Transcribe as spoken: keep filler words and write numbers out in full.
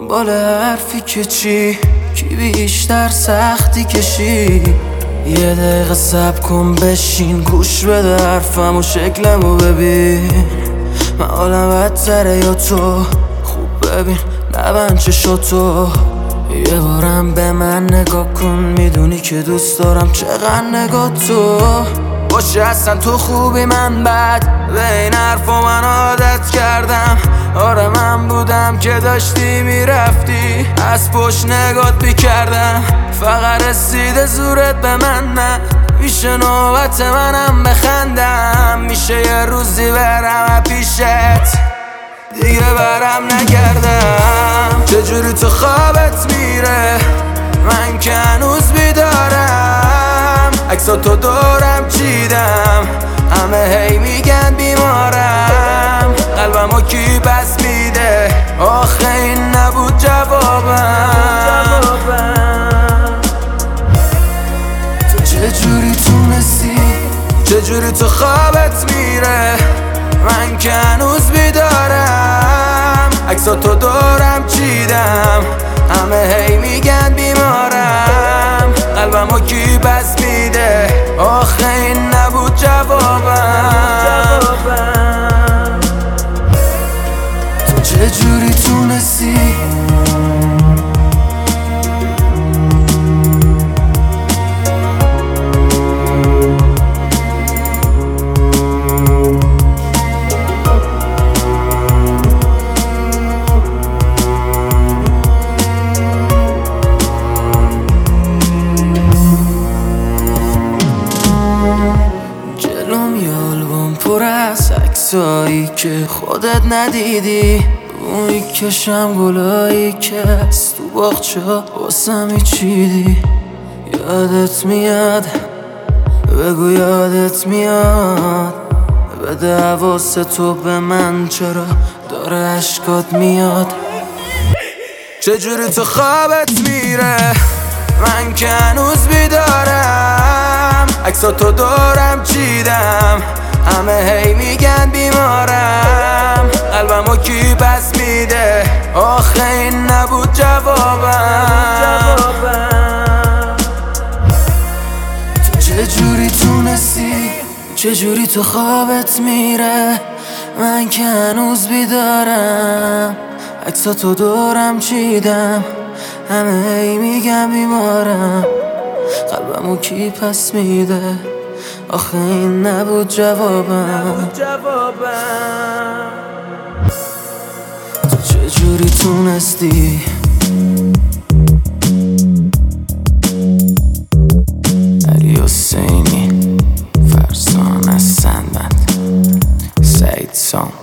دنبال حرفی که چی کی بیشتر سختی کشی. یه دقیقه صبر کن بشین گوش بده حرفم و شکلمو ببین. من حالم بدتره یا تو؟ خوب ببین نبند چشاتو. یه بارم به من نگاه کن میدونی که دوست دارم چقدر نگاه تو باشه. اصلا تو خوبی من بد به این حرفا من عادت کردم. آره من بودم که داشتی میرفتی از پشت نگات میکردم. فقط رسیده زورت به من نه میشه نوبت منم بخندم. میشه یه روزی برم پیشت دیگه برم نکردم. چجوری تو خوابت میره من که هنوز بیدارم. عکساتو دورم چیدم همه هی میگن بیمارم. قلبمو کی پس میده آخه این نبود جوابم. تو چجوری تونستی چجوری تو خوابت میره من که هنوز بیدارم. عکساتو دورم چیدم همه هی میگن بیمارم. قلبمو کی پس میده آخه این نبود جوابم. تو چجوری تونستی پر از عکسایی که خودت ندیدی. اونی کشم گلایی که از تو باغچه واسم چیدی. یادت میاد بگو یادت میاد بده حواس تو به من چرا داره عشقات میاد. چجوری تو خوابت میره من که هنوز بیدارم. عکساتو دورم چیدم همه هی میگن بیمارم. قلبمو کی پس میده آخه این نبود جوابم. تو چجوری تونستی چجوری تو خوابت میره من که هنوز بیدارم. عکساتو دورم چیدم همه هی میگن بیمارم. قلبمو کی پس میده آخه این نبود جوابم. تو چجوری تونستی علی حسینی فرزانه سندبند سعید سام